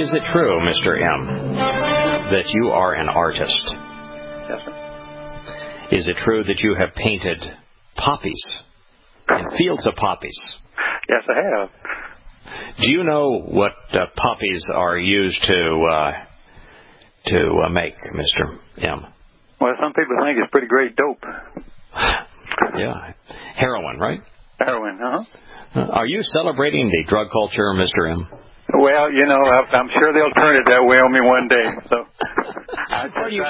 Is it true, Mr. M., that you are an artist? Yes, sir. Is it true that you have painted poppies and fields of poppies? Yes, I have. Do you know what poppies are used to make, Mr. M.? Well, some people think it's pretty great dope. Yeah. Heroin, right? Heroin, Are you celebrating the drug culture, Mr. M.? Well, I'm sure they'll turn it that way on me one day. So, are you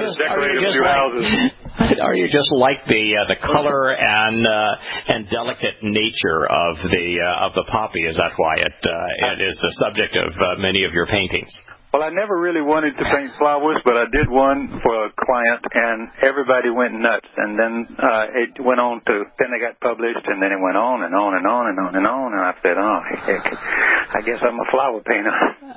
just like the color and delicate nature of the poppy? Is that why it is the subject of many of your paintings? Well, I never really wanted to paint flowers, but I did one for a client, and everybody went nuts. And then it went on then they got published, and then it went on and on and on and on and on. And I said, oh, heck, I guess I'm a flower painter.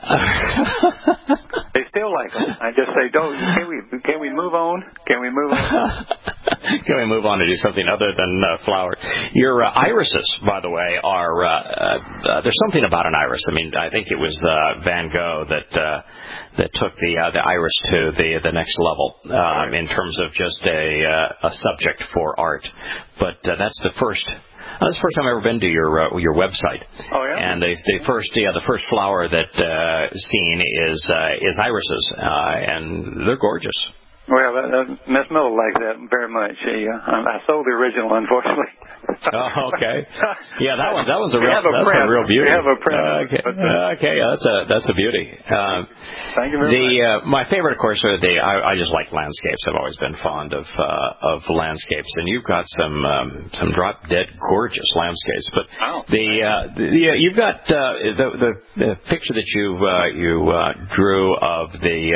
They still like them. I just say, can we move on? Can we move on? Can we move on to do something other than flowers? Your irises, by the way, are there's something about an iris. I mean, I think it was Van Gogh that took the iris to the next level in terms of just a subject for art. But that's the first. That's the first time I've ever been to your website. Oh yeah. And the first flower that seen is irises, and they're gorgeous. Well, Miss Miller likes that very much. I sold the original, unfortunately. Oh, okay. Yeah, that one's a real beauty. We have a print. Okay, that's a beauty. Thank you very much. My favorite, of course, are I just like landscapes. I've always been fond of landscapes, and you've got some drop dead gorgeous landscapes. But you've got the picture that you drew of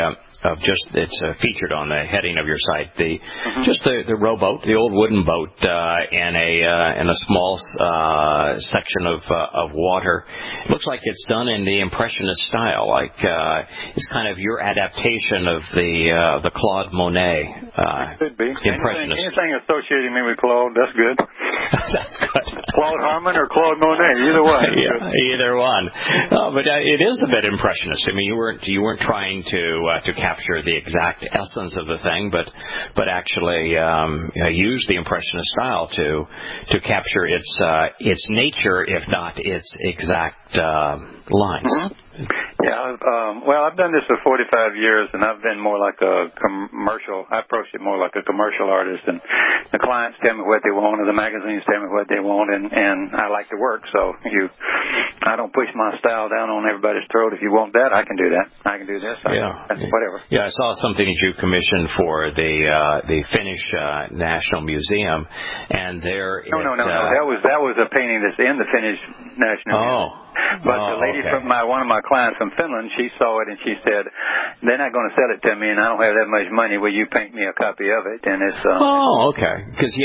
it's featured on the heading of your site. Just the rowboat, the old wooden boat, in a small section of water. It looks like it's done in the Impressionist style, like it's kind of your adaptation of the Claude Monet. It could be Impressionist. Anything associating me with Claude, that's good. That's good. Claude Harmon or Claude Monet, either one. Yeah, either one. But it is a bit Impressionist. I mean, you weren't trying to capture the exact essence of the thing, but actually use the Impressionist style to capture its nature, if not its exact lines. Mm-hmm. Yeah, I've done this for 45 years, and I've been more like a commercial. I approach it more like a commercial artist, and the clients tell me what they want, or the magazines tell me what they want, and I like to work. So I don't push my style down on everybody's throat. If you want that, I can do that. I can do this. Whatever. Yeah, I saw something that you commissioned for the Finnish National Museum, and there. No. That was a painting that's in the Finnish National Museum. But the lady from one of my clients from Finland, she saw it and she said, "They're not going to sell it to me, and I don't have that much money. Will you paint me a copy of it?" And it's okay, because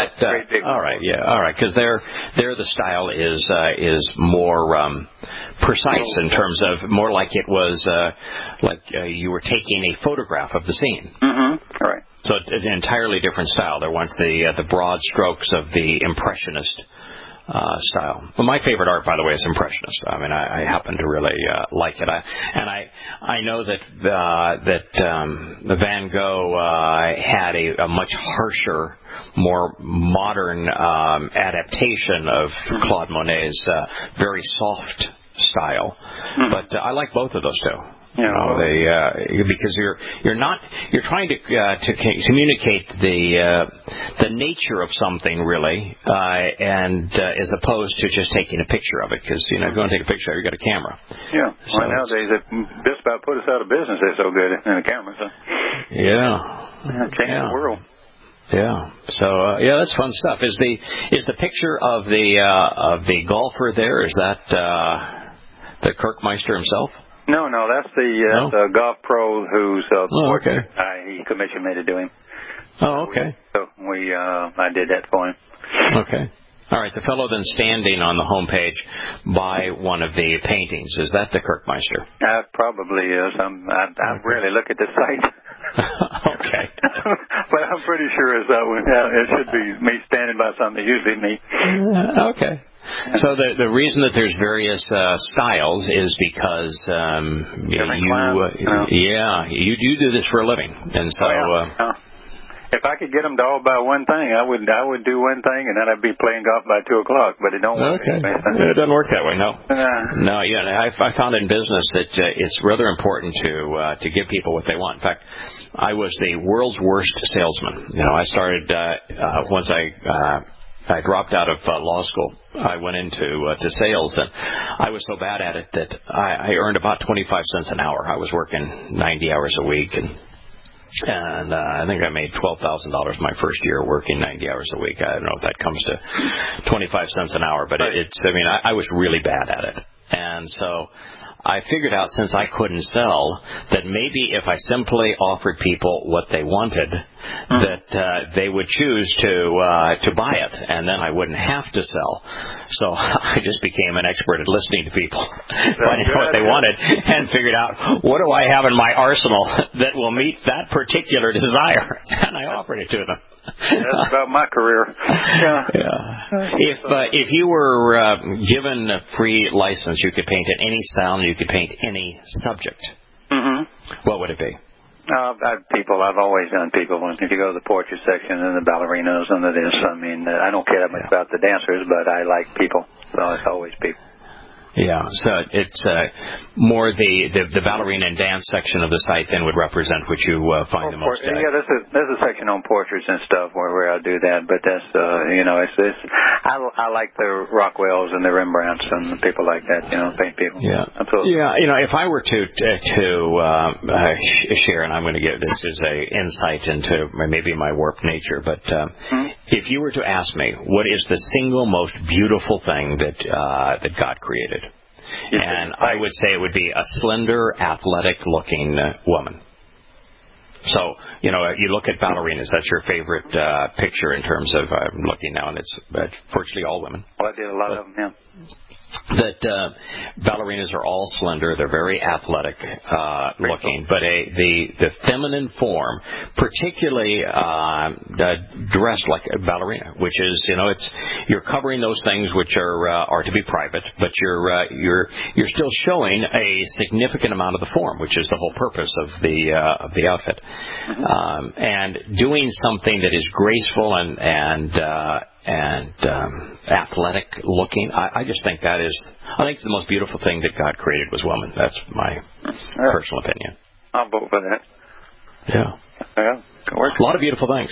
because there the style is more precise in terms of more like it was you were taking a photograph of the scene. Mm-hmm. Right. So it's an entirely different style. There weren't the broad strokes of the Impressionist style. Well, my favorite art, by the way, is Impressionist. I mean, I happen to really like it. I know that Van Gogh had a much harsher, more modern adaptation of Claude Monet's very soft style. Mm-hmm. But I like both of those two. Because you're trying to communicate the nature of something really, and as opposed to just taking a picture of it. Because if you want to take a picture, you've got a camera. Yeah. So nowadays, it just about put us out of business. They're so good in a camera. So. Yeah. Change the world. Yeah. So that's fun stuff. Is the picture of the golfer there? Is that the Kirkmeister himself? No, that's the golf pro who's he commissioned me to do him. Oh, okay. So I did that for him. Okay. All right. The fellow then standing on the homepage by one of the paintings, is that the Kirkmeister? Probably is. I rarely look at the site. Okay. But I'm pretty sure it's that one. Yeah, it should be me standing by something. Usually me. Okay. So the reason that there's various styles is because you do this for a living, and so. If I could get them to all buy one thing, I would do one thing, and then I'd be playing golf by 2:00. But it don't work. Okay, it doesn't work that way. No, no. Yeah, I found in business that it's rather important to give people what they want. In fact, I was the world's worst salesman. You know, I started once I dropped out of law school. I went into sales, and I was so bad at it that I earned about 25 cents an hour. I was working 90 hours a week, and I think I made $12,000 my first year working 90 hours a week. I don't know if that comes to 25 cents an hour, but I was really bad at it. And so I figured out, since I couldn't sell, that maybe if I simply offered people what they wanted, that they would choose to buy it, and then I wouldn't have to sell. So I just became an expert at listening to people, finding out what they wanted, and figured out, what do I have in my arsenal that will meet that particular desire? And I offered it to them. That's about my career. If you were given a free license, you could paint in any style and you could paint any subject. What would it be? I've always done people. If you go to the portrait section and the ballerinas and this, I mean, I don't care that much about the dancers, but I like people, so it's always people. Yeah, so it's more the ballerina and dance section of the site then would represent what you find the most. Yeah, there's a section on portraits and stuff where I do that, but that's it's I like the Rockwells and the Rembrandts and people like that, paint people. Yeah, absolutely. Yeah, if I were to share, and I'm going to give this as a insight into maybe my warped nature, but if you were to ask me what is the single most beautiful thing that God created. And I would say it would be a slender, athletic-looking woman. So, you look at ballerinas. That's your favorite picture in terms of, I'm looking now, and it's virtually all women. Well, I did a lot of them, yeah. That ballerinas are all slender. They're very athletic looking, but the feminine form, particularly dressed like a ballerina, which is you're covering those things which are to be private, but you're still showing a significant amount of the form, which is the whole purpose of the outfit, and doing something that is graceful and athletic looking. I just think I think the most beautiful thing that God created was woman. That's my personal opinion. I'll vote for that. Yeah. Yeah. A lot of beautiful things.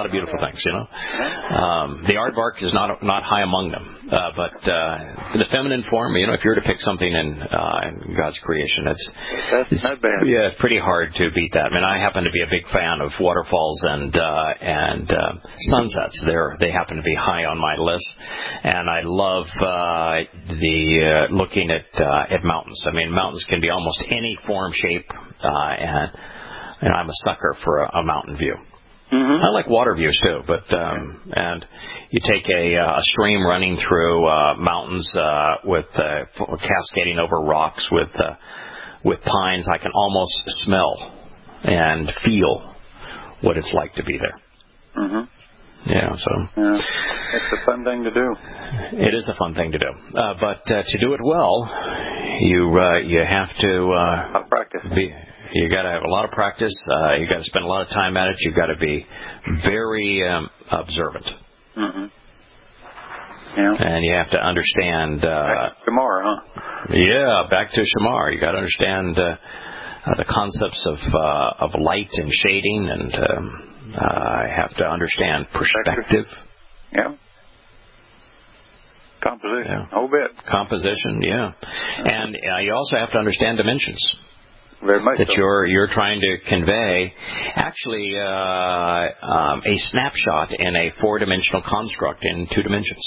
The aardvark is not high among them, but the feminine form. If you were to pick something in God's creation, that's not bad. Yeah, it's pretty hard to beat that. I mean, I happen to be a big fan of waterfalls and sunsets. They happen to be high on my list, and I love looking at mountains. I mean, mountains can be almost any form, shape, and I'm a sucker for a mountain view. I like water views too, but and you take a stream running through mountains with cascading over rocks with pines. I can almost smell and feel what it's like to be there. Yeah, so it's a fun thing to do. It is a fun thing to do, but to do it well, you have to practice. You got to have a lot of practice. You got to spend a lot of time at it. You got to be very observant. Yeah. And you have to understand. Back to Shamar, huh? Yeah, back to Shamar. You got to understand the concepts of light and shading, and have to understand perspective. Yeah. Composition. A whole bit. Composition, yeah. And you also have to understand dimensions. Very much that so. you're trying to convey, actually, a snapshot in a four-dimensional construct in two dimensions.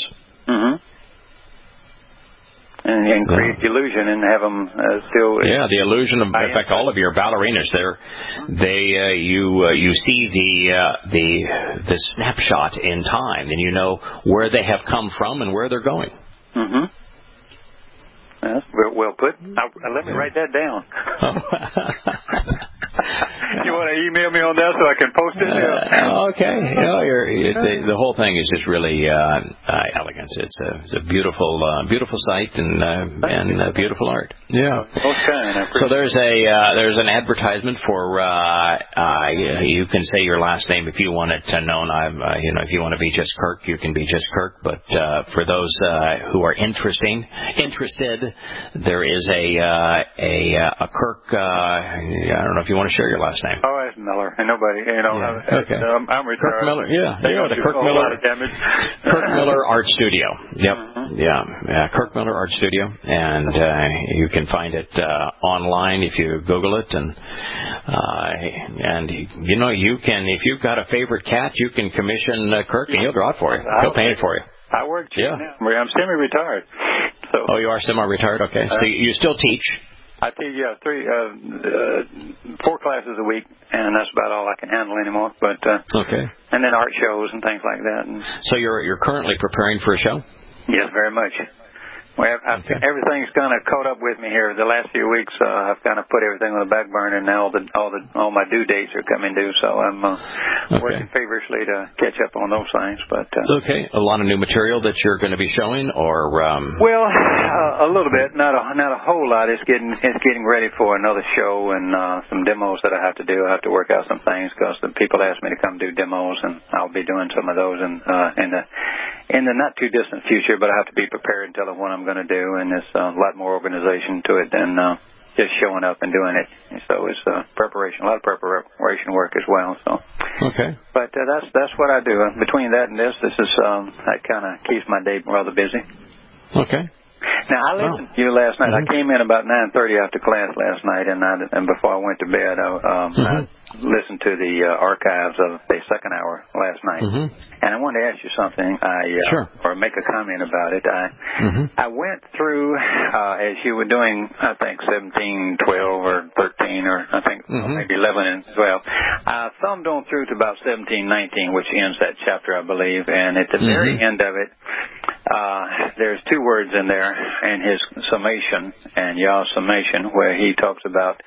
And create the illusion and have them still. Yeah, the illusion of, in fact, all of your ballerinas, you see the snapshot in time, and you know where they have come from and where they're going. That's well put. Let me write that down. You email me on that so I can post it? Okay. The whole thing is just really elegant. It's a beautiful site and beautiful art. Yeah. Okay. So there's an advertisement for you can say your last name if you want it known. If you want to be just Kirk, you can be just Kirk. But for those who are interested, there is a Kirk. I don't know if you want to share your last name. Oh, it's Miller. And nobody, Okay. I'm retired. Kirk Miller. Yeah. The Kirk Miller. A lot of damage. Kirk Miller Art Studio. Yep. Mm-hmm. Yeah. Kirk Miller Art Studio, and you can find it online if you Google it, and you can, if you've got a favorite cat, you can commission Kirk, and he'll draw it for you. He'll paint it for you. I work. Yeah. I'm semi-retired. So. Oh, you are semi-retired. Okay. So you still teach? I teach 4 classes a week, and that's about all I can handle anymore. But okay. And then art shows and things like that. And so you're currently preparing for a show? Yes, very much. Well, everything's kind of caught up with me here. The last few weeks, I've kind of put everything on the back burner, and now all my due dates are coming due. So I'm working feverishly to catch up on those things. But okay, a lot of new material that you're going to be showing, or well, a little bit, not a whole lot. It's getting ready for another show and some demos that I have to do. I have to work out some things because the people asked me to come do demos, and I'll be doing some of those in the not too distant future. But I have to be prepared and tell them what I'm going to do, and there's a lot more organization to it than just showing up and doing it. And so it's a lot of preparation work as well. So okay, but that's what I do. Between that and this is that kind of keeps my day rather busy. Okay. Now I listened to you last night. Mm-hmm. I came in about 9:30 after class last night, and before I went to bed, I listened to the archives of the second hour last night. Mm-hmm. And I wanted to ask you something. Sure. Or make a comment about it. I went through as you were doing, I think 17, 12, or 13, or I think maybe 11 and 12. I thumbed on through to about 17, 19, which ends that chapter, I believe. And at the very end of it, there's 2 words in there in his summation, and Yah's summation, where he talks about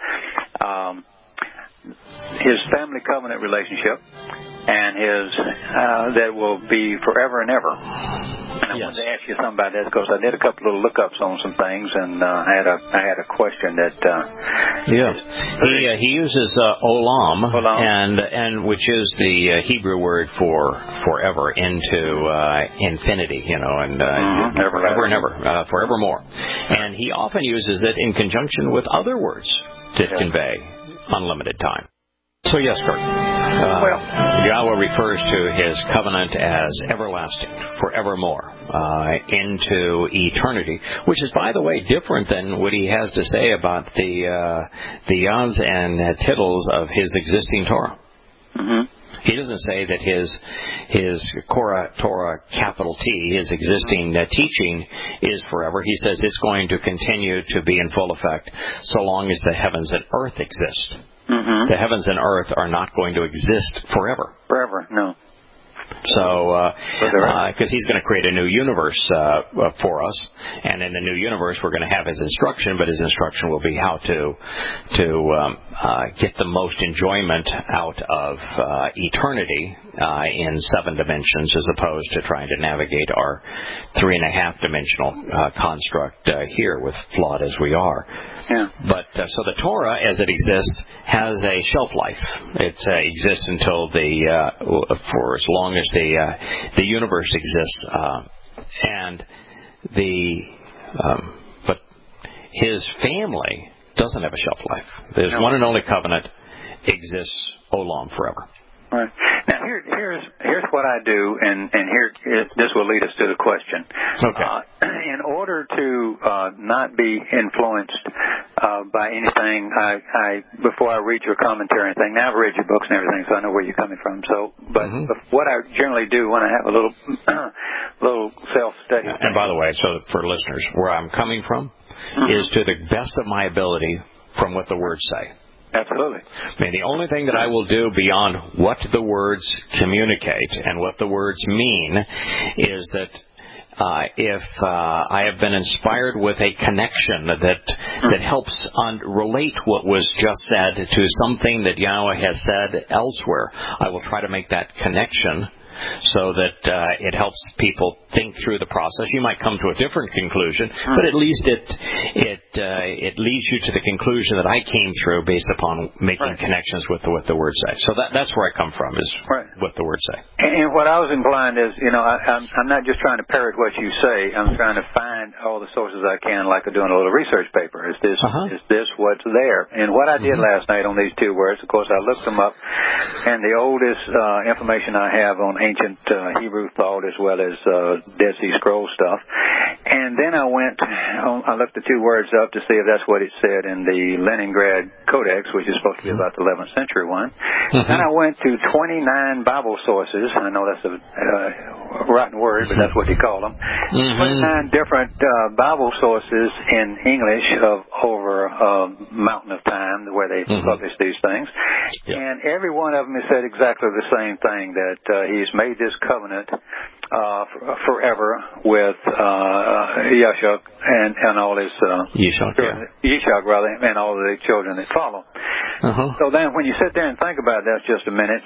his family covenant relationship and his that will be forever and ever. And I wanted to ask you something about that because I did a couple of lookups on some things, and I had a question that he uses olam, and which is the Hebrew word for forever into infinity, and forever and ever, forevermore. And he often uses it in conjunction with other words to convey unlimited time. So yes, Kirk. Yahweh refers to his covenant as everlasting, forevermore, into eternity, which is, by the way, different than what he has to say about the yods and tittles of his existing Torah. Mm-hmm. He doesn't say that his Torah, capital T, his existing teaching is forever. He says it's going to continue to be in full effect so long as the heavens and earth exist. Mm-hmm. The heavens and earth are not going to exist forever. Forever, no. So, because he's going to create a new universe for us, and in the new universe we're going to have his instruction, but his instruction will be how to get the most enjoyment out of eternity in 7 dimensions, as opposed to trying to navigate our 3.5 dimensional construct here, with flawed as we are. Yeah. But so the Torah, as it exists, has a shelf life. It exists until for as long as the universe exists, but his family doesn't have a shelf life. His one and only covenant exists olam, forever. Right. Now here's what I do, and this will lead us to the question. Okay. In order to not be influenced by anything, I before I read your commentary and anything. Now I've read your books and everything, so I know where you're coming from. So, but what I generally do when I have a little self-study. And by the way, so for listeners, where I'm coming from is to the best of my ability from what the words say. Absolutely. I mean, the only thing that I will do beyond what the words communicate and what the words mean is that if I have been inspired with a connection that helps relate what was just said to something that Yahweh has said elsewhere, I will try to make that connection so that it helps people think through the process. You might come to a different conclusion, but at least it leads you to the conclusion that I came through based upon making connections with what the Word says. So that's where I come from, is what the Word say. And what I was implying is, I'm not just trying to parrot what you say. I'm trying to find all the sources I can, like doing a little research paper. Is this what's there? And what I did last night on these two words, of course, I looked them up, and the oldest information I have on ancient Hebrew thought as well as Dead Sea Scroll stuff. And then I looked the two words up to see if that's what it said in the Leningrad Codex, which is supposed to be about the 11th century one. Then I went to 29 Bible sources. I know that's a rotten word, but that's what you call them. 29 different Bible sources in English of over a mountain of time where they publish these things. And every one of them has said exactly the same thing, that he's made this covenant forever with Yeshua and all his Yeshua rather, and all the children that follow. So then, when you sit there and think about that just a minute.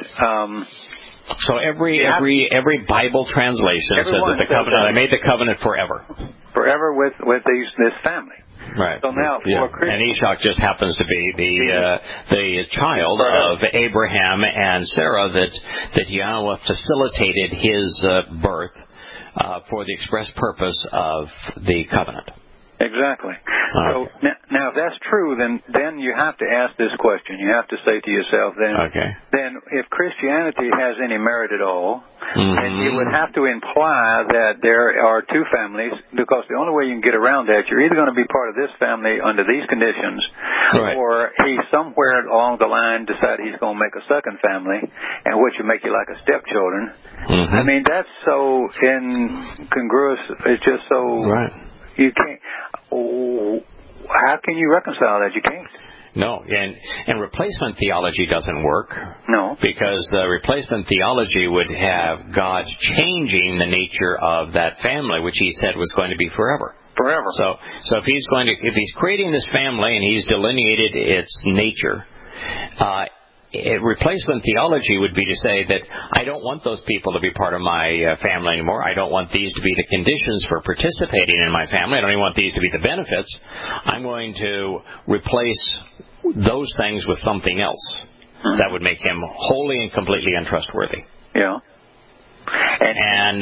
So every Bible translation says that the covenant, I made the covenant forever. Forever with this family. Right. So now, and Ishak just happens to be the child of Abraham and Sarah that Yahweh facilitated his birth for the express purpose of the covenant. Exactly. So now, if that's true, then you have to ask this question. You have to say to yourself, then if Christianity has any merit at all, then you would have to imply that there are two families, because the only way you can get around that, you're either going to be part of this family under these conditions, or he somewhere along the line decided he's going to make a second family, and which would make you like a stepchildren. I mean, that's so incongruous. It's just so... You can't. How can you reconcile that? You can't. No, and replacement theology doesn't work. No. Because replacement theology would have God changing the nature of that family, which he said was going to be forever. Forever. So if he's creating this family and he's delineated its nature, replacement theology would be to say that I don't want those people to be part of my family anymore. I don't want these to be the conditions for participating in my family. I don't even want these to be the benefits. I'm going to replace those things with something else that would make him wholly and completely untrustworthy. Yeah. And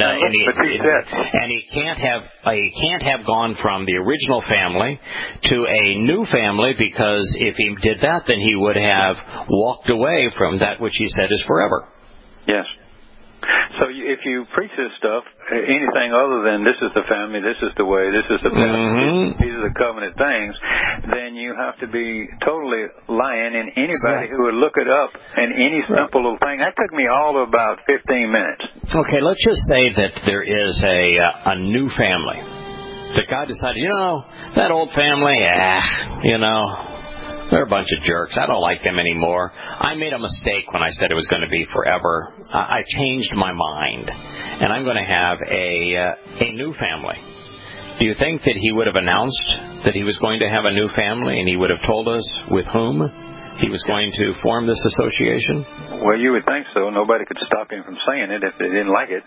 he can't have gone from the original family to a new family, because if he did that, then he would have walked away from that which he said is forever. Yes. So if you preach this stuff, anything other than this is the family, this is the way, this is the path, these are the covenant things, then you have to be totally lying. And anybody who would look it up in any simple little thing, that took me all of about 15 minutes. Okay, let's just say that there is a new family. That God decided, that old family, they're a bunch of jerks. I don't like them anymore. I made a mistake when I said it was going to be forever. I changed my mind, and I'm going to have a new family. Do you think that he would have announced that he was going to have a new family, and he would have told us with whom he was going to form this association? Well, you would think so. Nobody could stop him from saying it if they didn't like it.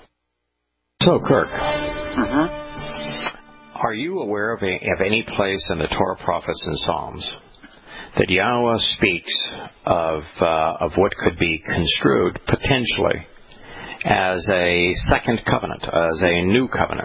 So Kirk, are you aware of any place in the Torah, prophets, and Psalms that Yahweh speaks of what could be construed potentially as a second covenant, as a new covenant?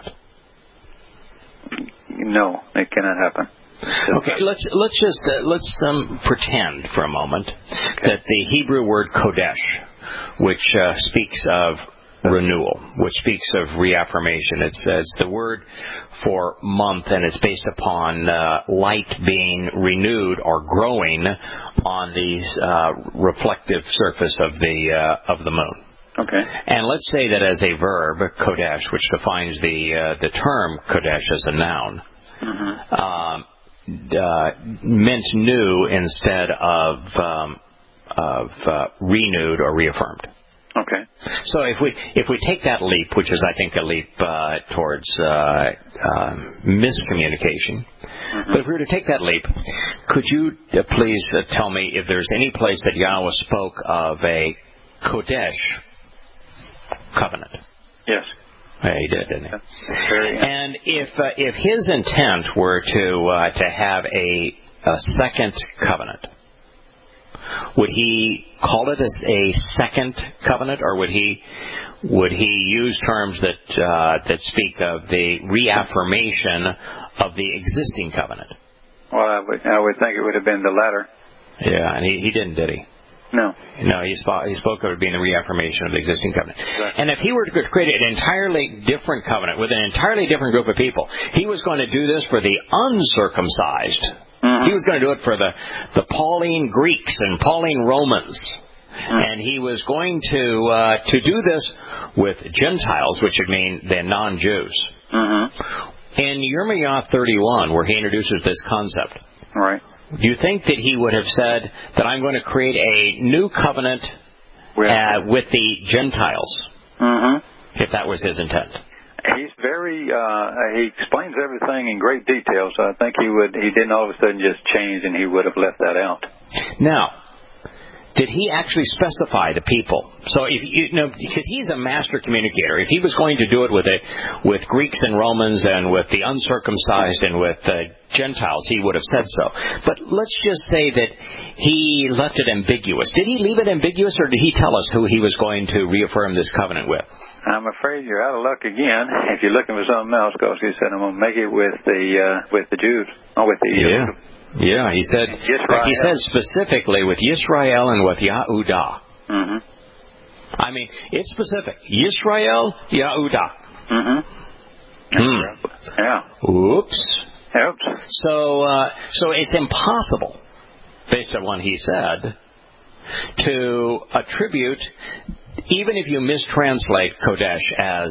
No, it cannot happen. Okay, let's pretend for a moment that the Hebrew word kodesh, which speaks of renewal, which speaks of reaffirmation. It's the word for month, and it's based upon light being renewed or growing on the reflective surface of the moon. Okay. And let's say that as a verb, kodesh, which defines the term kodesh as a noun, meant new instead of renewed or reaffirmed. Okay. So if we take that leap, which is I think a leap towards miscommunication, but if we were to take that leap, could you please tell me if there's any place that Yahweh spoke of a Kodesh covenant? Yes. Yeah, he did, didn't he? Very, and if his intent were to have a second covenant, would he call it a second covenant, or would he use terms that speak of the reaffirmation of the existing covenant? Well, I would think it would have been the latter. Yeah, and he didn't, did he? No. No, he spoke of it being the reaffirmation of the existing covenant. Right. And if he were to create an entirely different covenant with an entirely different group of people, he was going to do this for the uncircumcised. He was going to do it for the Pauline Greeks and Pauline Romans. And he was going to do this with Gentiles, which would mean the non-Jews. In Yirmiyahu 31, where he introduces this concept, right. Do you think that he would have said that I'm going to create a new covenant with the Gentiles, if that was his intent? He's very, he explains everything in great detail, so I think he didn't all of a sudden just change and he would have left that out. Now, did he actually specify the people? So, because he's a master communicator, if he was going to do it with Greeks and Romans and with the uncircumcised and with Gentiles, he would have said so. But let's just say that he left it ambiguous. Did he leave it ambiguous, or did he tell us who he was going to reaffirm this covenant with? I'm afraid you're out of luck again if you're looking for something else, because he said, I'm going to make it with the Jews, or with the Yeah, he said specifically with Yisrael and with Yahudah. I mean, it's specific. Yisrael, Yahudah. Yeah. Oops. Oops. So it's impossible, based on what he said, to attribute, even if you mistranslate Kodesh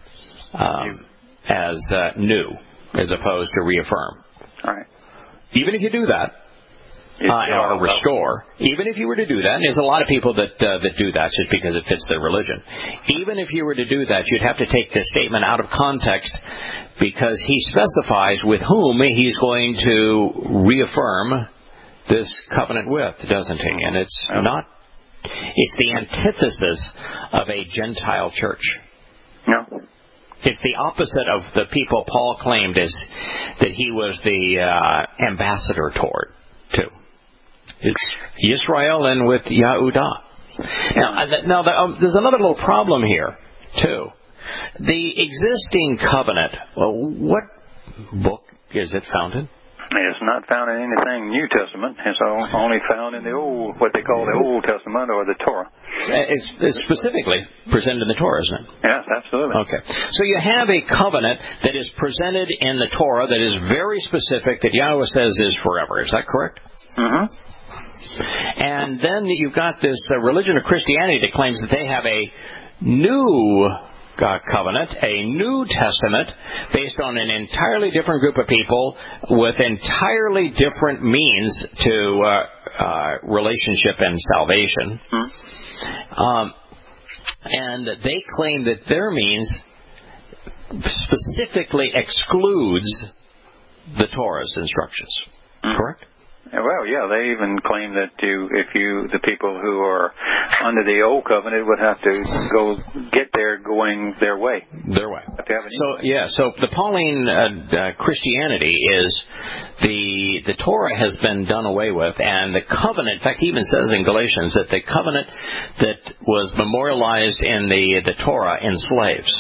as new, as opposed to reaffirm. All right. Even if you do that, or restore, even if you were to do that, and there's a lot of people that do that just because it fits their religion. Even if you were to do that, you'd have to take this statement out of context, because he specifies with whom he's going to reaffirm this covenant with, doesn't he? And it's the antithesis of a Gentile church. No. It's the opposite of the people Paul claimed that he was the ambassador toward, too. It's Yisrael and with Yahudah. Now there's another little problem here, too. The existing covenant, what book is it found in? It's not found in anything New Testament. It's only found in the old, what they call the Old Testament, or the Torah. It's specifically presented in the Torah, isn't it? Yes, absolutely. Okay. So you have a covenant that is presented in the Torah that is very specific, that Yahweh says is forever. Is that correct? And then you've got this religion of Christianity that claims that they have a new covenant, a New Testament, based on an entirely different group of people with entirely different means to relationship and salvation. And they claim that their means specifically excludes the Torah's instructions. Correct? Well, yeah, they even claim that the people who are under the old covenant would have to go get there going their way. Their way. So the Pauline Christianity is the Torah has been done away with, and the covenant, in fact, he even says in Galatians that the covenant that was memorialized in the Torah enslaves.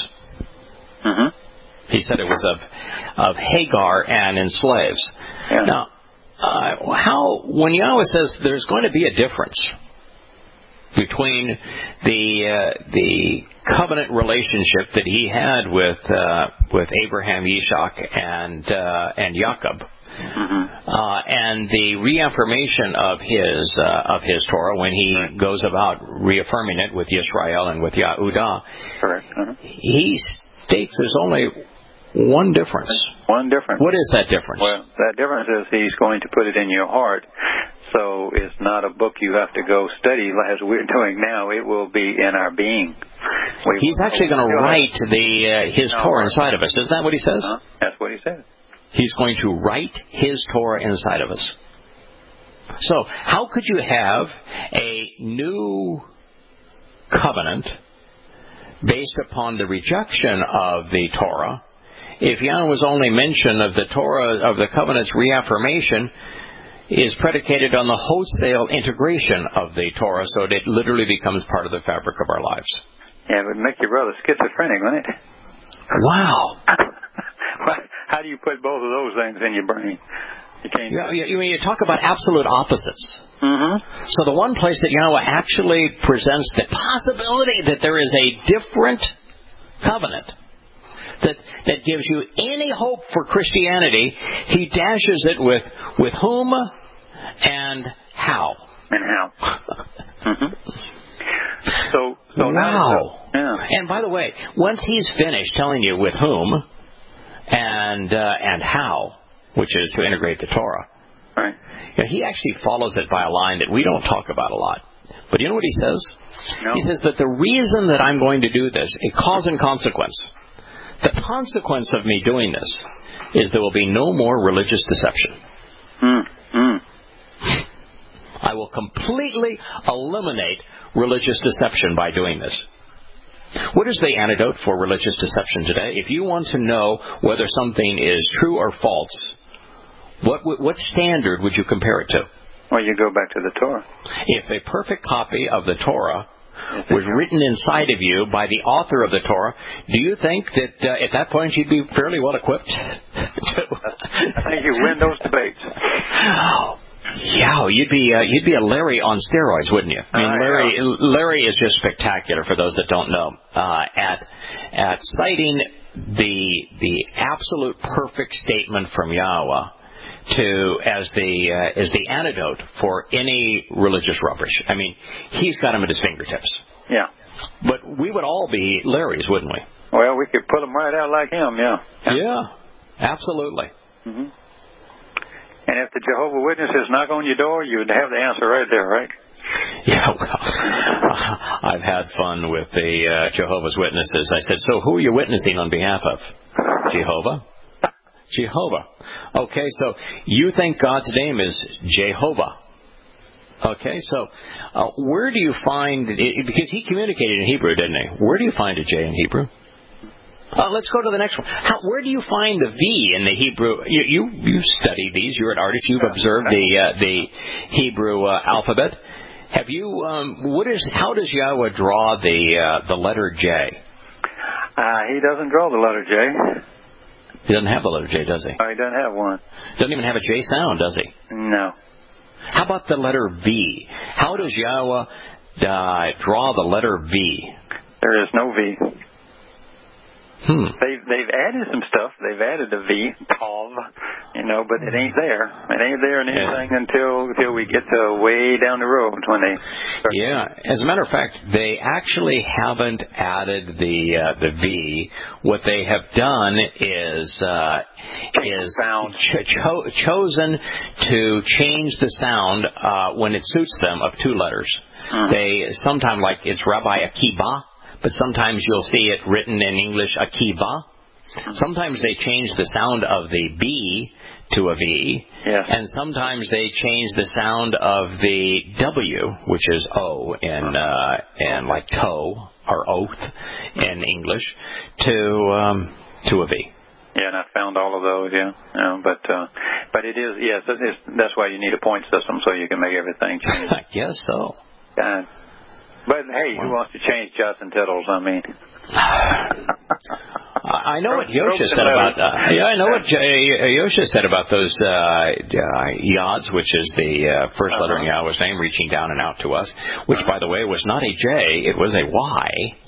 He said it was of Hagar and enslaves. Yeah. Now, when Yahweh says there's going to be a difference between the covenant relationship that he had with Abraham, Yitzhak, and Jacob, and the reaffirmation of his Torah when he goes about reaffirming it with Yisrael and with Yahudah, he states there's only one difference. One difference. What is that difference? Well, that difference is he's going to put it in your heart So it's not a book you have to go study as we're doing now. It will be in our being. He's actually going to write his Torah inside of us. Isn't that what he says? That's what he says. He's going to write his Torah inside of us. So how could you have a new covenant based upon the rejection of the Torah if Yahweh's only mention of the Torah, of the covenant's reaffirmation, is predicated on the wholesale integration of the Torah, so that it literally becomes part of the fabric of our lives? Yeah, it would make you rather schizophrenic, wouldn't it? Wow. How do you put both of those things in your brain? You can't. You talk about absolute opposites. Mm-hmm. So the one place that Yahweh actually presents the possibility that there is a different covenant that gives you any hope for Christianity, he dashes it with whom and how. And how. Mm-hmm. So wow. Yeah. And by the way, once he's finished telling you with whom and how, which is to integrate the Torah, right. He actually follows it by a line that we don't talk about a lot. But you know what he says? No. He says that the reason that I'm going to do this, a cause and consequence. The consequence of me doing this is there will be no more religious deception. I will completely eliminate religious deception by doing this. What is the antidote for religious deception today? If you want to know whether something is true or false, what standard would you compare it to? Well, you go back to the Torah. If a perfect copy of the Torah was written inside of you by the author of the Torah, do you think that at that point you'd be fairly well equipped? I think you win those debates. Yeah, you'd be a Larry on steroids, wouldn't you? I mean, Larry is just spectacular. For those that don't know, at citing the absolute perfect statement from Yahweh as the antidote for any religious rubbish. I mean, he's got him at his fingertips. Yeah. But we would all be Larrys, wouldn't we? Well, we could pull him right out like him. Yeah. Yeah. Absolutely. Mm-hmm. And if the Jehovah's Witnesses knock on your door, you'd have the answer right there, right? Yeah, well, I've had fun with the Jehovah's Witnesses. I said, so who are you witnessing on behalf of? Jehovah? Jehovah. Okay, so you think God's name is Jehovah. Okay, so where do you find, because he communicated in Hebrew, didn't he? Where do you find a J in Hebrew? Let's go to the next one. Where do you find the V in the Hebrew? You study these. You're an artist. You've observed the Hebrew alphabet. Have you? How does Yahweh draw the letter J? He doesn't draw the letter J. He doesn't have the letter J, does he? Oh, he doesn't have one. Doesn't even have a J sound, does he? No. How about the letter V? How does Yahweh draw the letter V? There is no V. Hmm. They've added some stuff. They've added a V, Tov, but it ain't there. It ain't there in anything until we get to way down the road when they start. Yeah. As a matter of fact, they actually haven't added the V. What they have done is chosen to change the sound when it suits them of two letters. Mm-hmm. They sometimes, like it's Rabbi Akiba, but sometimes you'll see it written in English, Akiva. Sometimes they change the sound of the B to a V. Yes. And sometimes they change the sound of the W, which is O in like toe or oath in English, to a V. Yeah, and I found all of those, but it is, yes, that's why you need a point system so you can make everything change. I guess so. But hey, who wants to change jots and tittles? I mean, I know what Yosha said about. I know what Yosha said about those yods, which is the first letter in Yahweh's name, reaching down and out to us. Which, by the way, was not a J; it was a Y.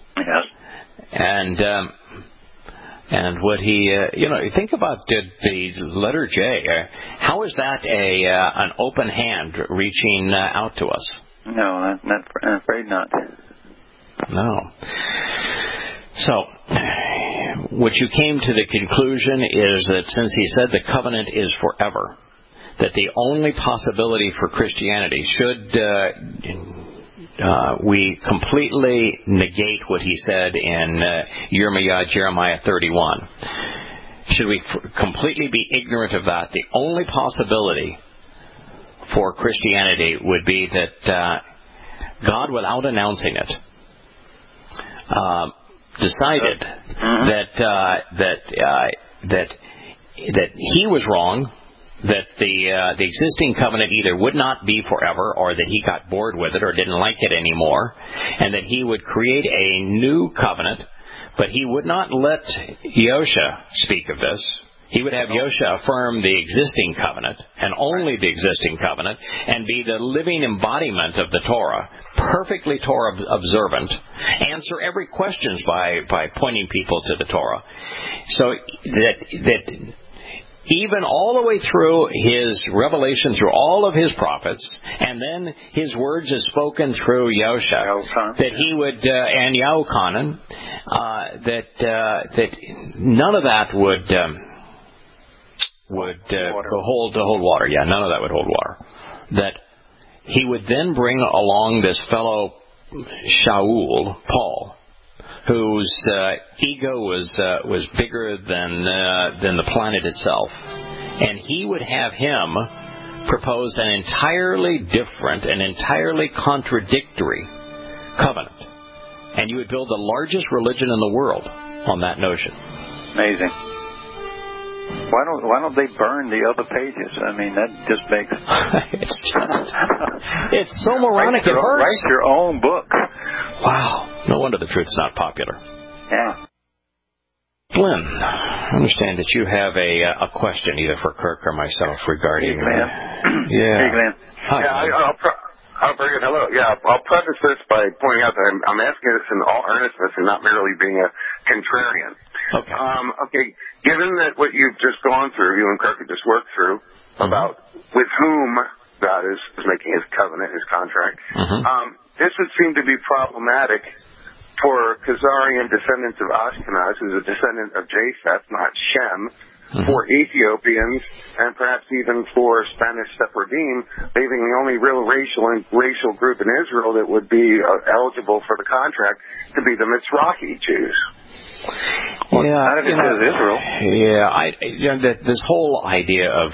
Yes. And what he, think about the letter J. How is that an open hand reaching out to us? No, I'm afraid not. No. So, what you came to the conclusion is that since he said the covenant is forever, that the only possibility for Christianity, should we completely negate what he said in Jeremiah 31, should we completely be ignorant of that, the only possibility for Christianity would be that God, without announcing it, decided that he was wrong, that the existing covenant either would not be forever, or that he got bored with it or didn't like it anymore, and that he would create a new covenant, but he would not let Yosha speak of this. He would have Yosha affirm the existing covenant, and only the existing covenant, and be the living embodiment of the Torah, perfectly Torah observant, answer every question by pointing people to the Torah. So that even all the way through his revelation, through all of his prophets, and then his words as spoken through Yosha, that he would, and Yahuchanan, that none of that would hold water. Yeah, none of that would hold water. That he would then bring along this fellow Shaul, Paul, whose ego was bigger than the planet itself, and he would have him propose an entirely different, an entirely contradictory covenant, and you would build the largest religion in the world on that notion. Amazing. Why don't they burn the other pages? I mean, that just makes it's so moronic it hurts. Write your own book. Wow. No wonder the truth's not popular. Yeah. Glenn, I understand that you have a question either for Kirk or myself regarding... Hey, Glenn. Yeah. Hey, Glenn. Hi, yeah, very good. Hello. Yeah, I'll preface this by pointing out that I'm asking this in all earnestness and not merely being a contrarian. Okay. Okay. Given that what you've just gone through, you and Kirk have just worked through, about with whom God is making his covenant, his contract, this would seem to be problematic for Khazarian descendants of Ashkenaz, who's a descendant of Japheth, not Shem, for Ethiopians, and perhaps even for Spanish Sephardim, leaving the only real racial group in Israel that would be eligible for the contract to be the Mizrahi Jews. Well, not if it says Israel. Yeah, this whole idea of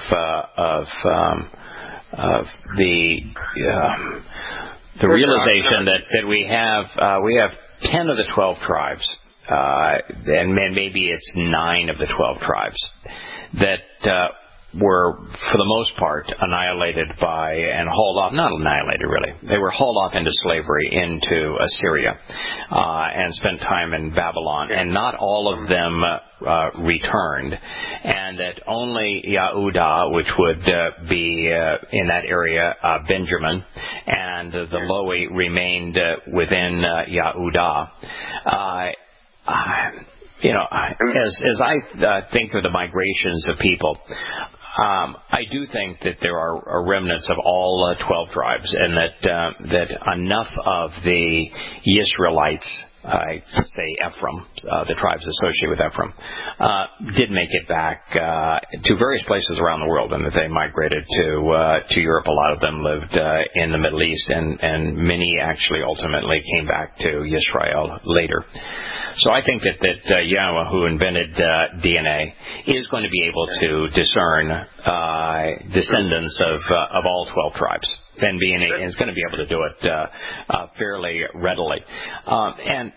the realization that we have 10 of the 12 tribes, and maybe it's 9 of the 12 tribes that were, for the most part, annihilated by and hauled off. Not annihilated, really. They were hauled off into slavery into Assyria and spent time in Babylon. And not all of them returned. And that only Yehudah, which would be in that area, Benjamin, and the Lowy remained within Yehudah. As I think of the migrations of people, I do think that there are remnants of all 12 tribes, and that enough of the Yisraelites, I say Ephraim, the tribes associated with Ephraim, did make it back to various places around the world, and that they migrated to Europe. A lot of them lived in the Middle East, and many actually ultimately came back to Yisrael later. So I think that Yahweh, who invented DNA, is going to be able to discern descendants of all 12 tribes, and is going to be able to do it fairly readily. And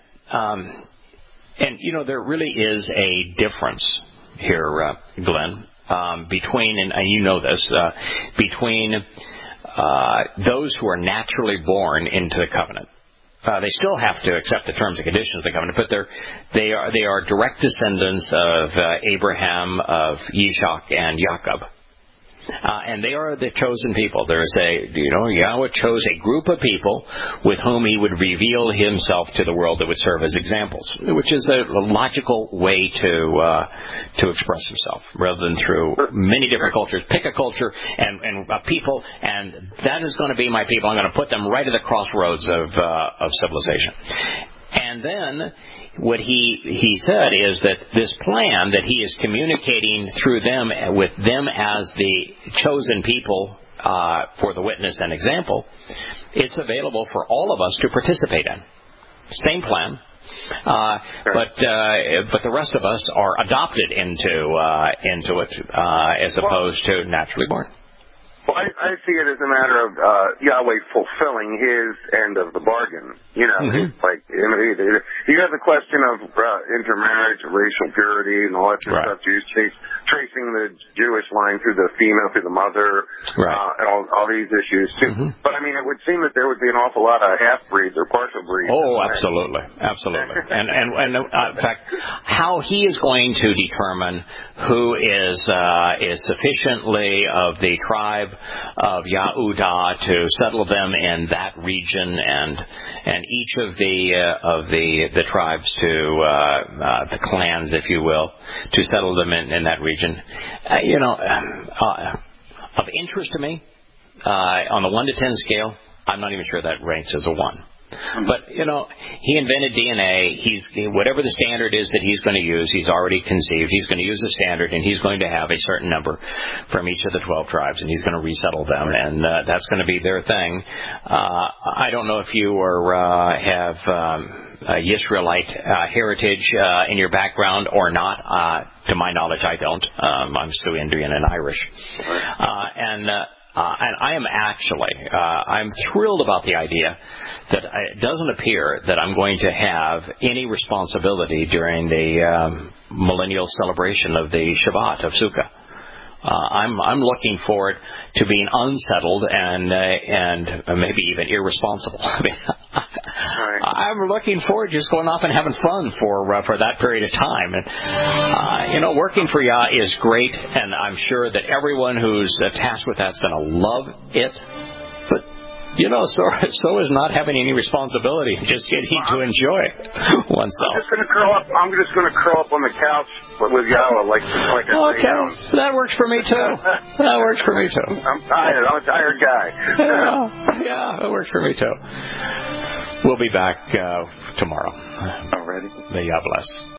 there really is a difference here, Glenn, between, and you know this, between those who are naturally born into the covenant. They still have to accept the terms and conditions of the covenant, but they are direct descendants of Abraham, of Yitzhak, and Jacob. And they are the chosen people. There's Yahweh chose a group of people with whom he would reveal himself to the world that would serve as examples, which is a logical way to express himself, rather than through many different cultures. Pick a culture and a people, and that is going to be my people. I'm going to put them right at the crossroads of civilization. And then what he said is that this plan that he is communicating through them, with them as the chosen people for the witness and example, it's available for all of us to participate in. Same plan. But the rest of us are adopted into it as opposed to naturally born. Well, I see it as a matter of Yahweh fulfilling His end of the bargain. You know, it's like you have the question of intermarriage, racial purity, and all that sort of stuff. Jews tracing the Jewish line through the female, through the mother, and all these issues too. But I mean, it would seem that there would be an awful lot of half breeds or partial breeds. Oh, absolutely. And in fact, how he is going to determine who is sufficiently of the tribe of Yahudah to settle them in that region, and each of the tribes to the clans, if you will, to settle them in that region. Of interest to me, on the 1 to 10 scale, I'm not even sure that ranks as a 1. But, he invented DNA. Whatever the standard is that he's going to use, he's already conceived. He's going to use the standard, and he's going to have a certain number from each of the 12 tribes, and he's going to resettle them, and that's going to be their thing. I don't know if you have Yisraelite heritage in your background or not. To my knowledge, I don't. I'm Sioux Indian and Irish. And I am I'm thrilled about the idea that it doesn't appear that I'm going to have any responsibility during the millennial celebration of the Shabbat of Sukkah. I'm looking forward to being unsettled and maybe even irresponsible. I'm looking forward to just going off and having fun for that period of time. And working for Yah is great, and I'm sure that everyone who's tasked with that's going to love it. But so is not having any responsibility, just getting to enjoy oneself. I'm just going to curl up on the couch with Yahweh like okay, that works for me too. That works for me too. I'm tired. I'm a tired guy. Yeah, that works for me too. We'll be back tomorrow. Already. May Yah bless.